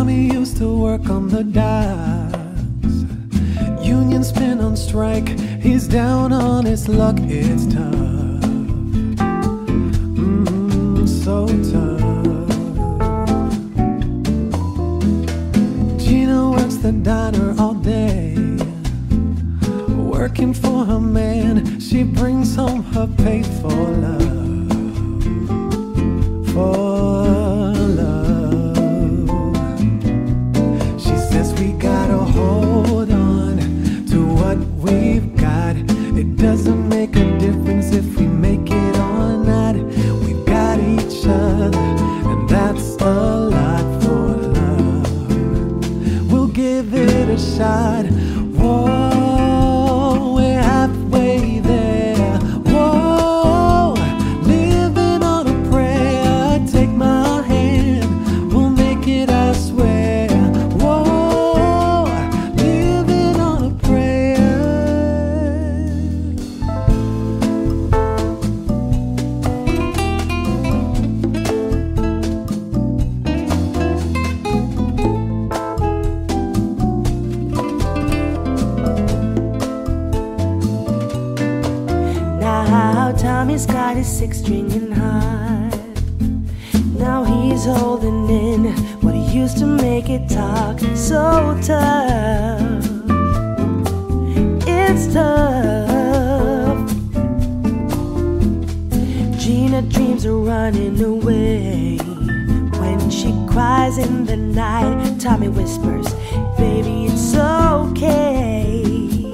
Tommy used to work on the docks. Union's been on strike, he's down on his luck, it's tough. So tough. Gina works the diner all day, working for her man. She brings home her pay for love, for love. She says we gotta hold on to what we've got. It doesn't make a difference if we make it or not. We've got each other, and that's a lot for love. We'll give it a shot. Whoa, we're halfway there. Whoa, living on a prayer. Take my hand, we'll make it, I swear. Whoa, living on a prayer. Now Tommy's got his six-stringing heart. Now he's holding in what he used to make it talk. So tough, it's tough. Gina dreams of running away. When she cries in the night, Tommy whispers, baby, it's okay.